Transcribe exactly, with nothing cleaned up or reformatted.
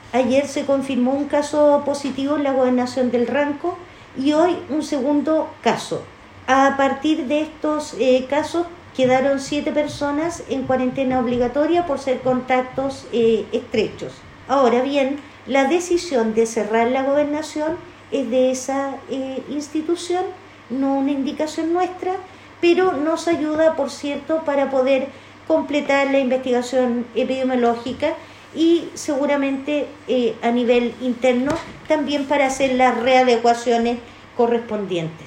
Ayer se confirmó un caso positivo en la gobernación del Ranco y hoy un segundo caso. A partir de estos eh, casos quedaron siete personas en cuarentena obligatoria por ser contactos eh, estrechos. Ahora bien, la decisión de cerrar la gobernación es de esa eh, institución, no una indicación nuestra, pero nos ayuda, por cierto, para poder completar la investigación epidemiológica y seguramente eh, a nivel interno también para hacer las readecuaciones correspondientes.